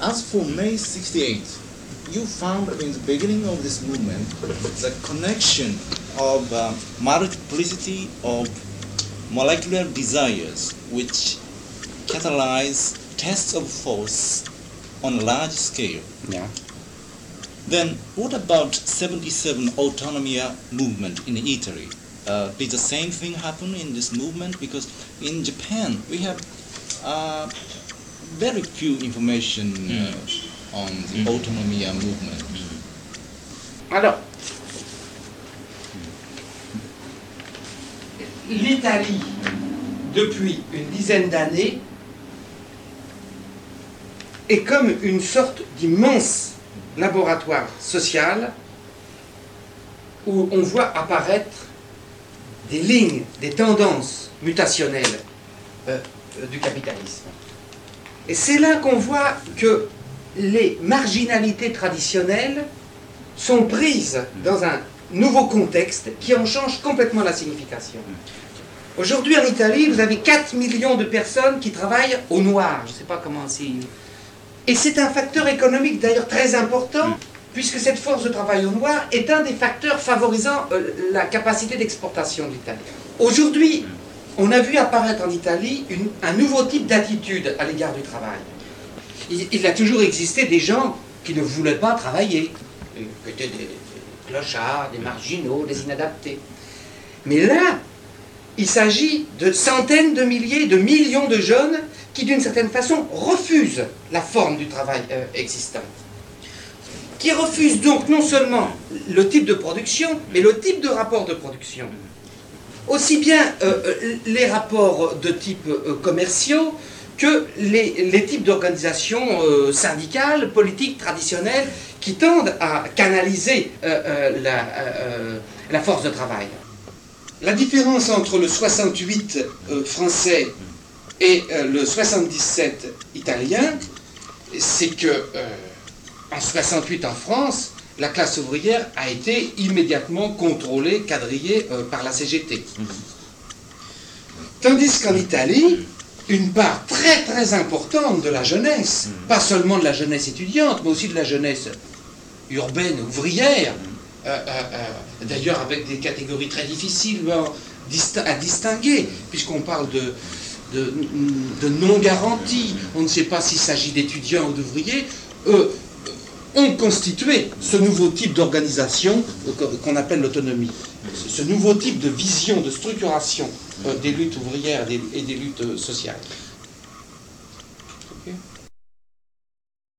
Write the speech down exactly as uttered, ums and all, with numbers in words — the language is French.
as for May sixty-eight, you found in the beginning of this movement the connection of uh, multiplicity of molecular desires which catalyze tests of force on a large scale. Yeah. Then what about seventy-seven Autonomia movement in Italy? Uh, did the same thing happen in this movement? Because in Japan we have uh, very few information uh, on the mm. Autonomia movement. Alors, l'Italie, depuis une dizaine d'années, est comme une sorte d'immense laboratoire social où on voit apparaître des lignes, des tendances mutationnelles euh, euh, du capitalisme. Et c'est là qu'on voit que les marginalités traditionnelles sont prises dans un nouveau contexte qui en change complètement la signification. Aujourd'hui en Italie, vous avez quatre millions de personnes qui travaillent au noir. Je ne sais pas comment c'est... Et c'est un facteur économique d'ailleurs très important, puisque cette force de travail au noir est un des facteurs favorisant euh, la capacité d'exportation de l'Italie. Aujourd'hui, on a vu apparaître en Italie une, un nouveau type d'attitude à l'égard du travail. Il, il a toujours existé des gens qui ne voulaient pas travailler, qui étaient des, des clochards, des marginaux, des inadaptés. Mais là, il s'agit de centaines de milliers, de millions de jeunes qui, d'une certaine façon, refusent la forme du travail euh, existante. Qui refusent donc non seulement le type de production, mais le type de rapport de production. Aussi bien euh, les rapports de type euh, commerciaux que les, les types d'organisations euh, syndicales, politiques, traditionnelles, qui tendent à canaliser euh, euh, la, euh, la force de travail. La différence entre le soixante-huit euh, français et euh, le soixante-dix-sept italien, c'est que euh, en soixante-huit en France, la classe ouvrière a été immédiatement contrôlée, quadrillée euh, par la C G T. Tandis qu'en Italie, une part très très importante de la jeunesse, pas seulement de la jeunesse étudiante, mais aussi de la jeunesse urbaine, ouvrière, euh, euh, euh, d'ailleurs avec des catégories très difficiles à distinguer, puisqu'on parle de, de, de non-garantie, on ne sait pas s'il s'agit d'étudiants ou d'ouvriers, euh, ont constitué ce nouveau type d'organisation qu'on appelle l'autonomie. Ce nouveau type de vision, de structuration euh, des luttes ouvrières et des, et des luttes sociales.